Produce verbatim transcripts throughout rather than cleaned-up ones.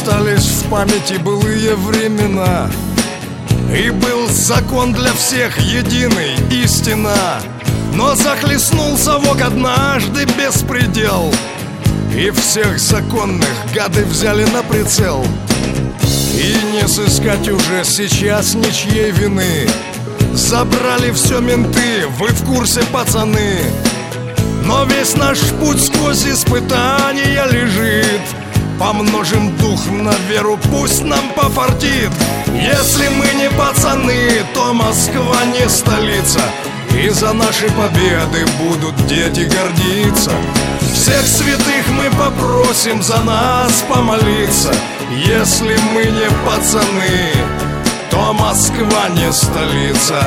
Остались в памяти былые времена, и был закон для всех единый, истина. Но захлестнул совок однажды беспредел, и всех законных гады взяли на прицел. И не сыскать уже сейчас ничьей вины. Забрали все менты, вы в курсе, пацаны. Но весь наш путь сквозь испытания лежит. Помножим дух на веру, пусть нам пофартит. Если мы не пацаны, то Москва не столица, и за наши победы будут дети гордиться. Всех святых мы попросим за нас помолиться. Если мы не пацаны, то Москва не столица.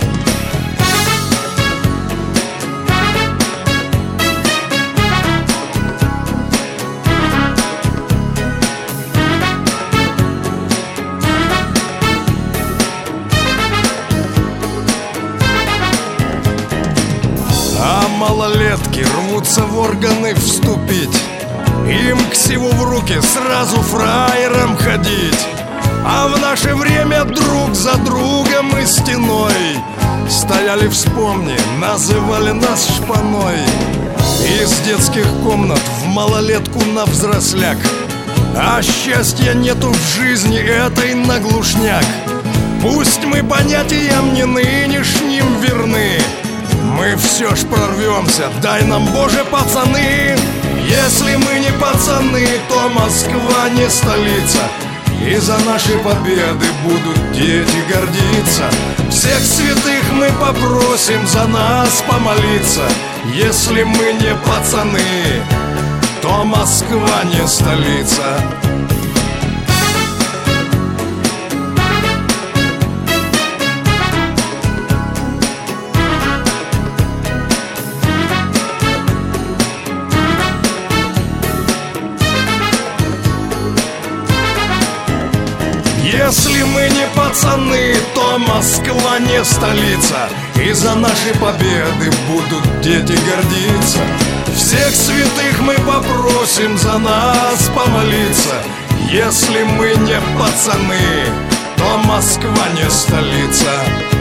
А малолетки рвутся в органы вступить. Им к сиву в руки сразу фраером ходить. А в наше время друг за другом и стеной стояли, вспомни, называли нас шпаной. Из детских комнат в малолетку на взросляк, а счастья нету в жизни этой на глушняк. Пусть мы понятиям не нынешним верны, мы все ж прорвемся, дай нам, Боже, пацаны. Если мы не пацаны, то Москва не столица, и за наши победы будут дети гордиться. Всех святых мы попросим за нас помолиться. Если мы не пацаны, то Москва не столица. Если мы не пацаны, то Москва не столица, и за наши победы будут дети гордиться. Всех святых мы попросим за нас помолиться. Если мы не пацаны, то Москва не столица.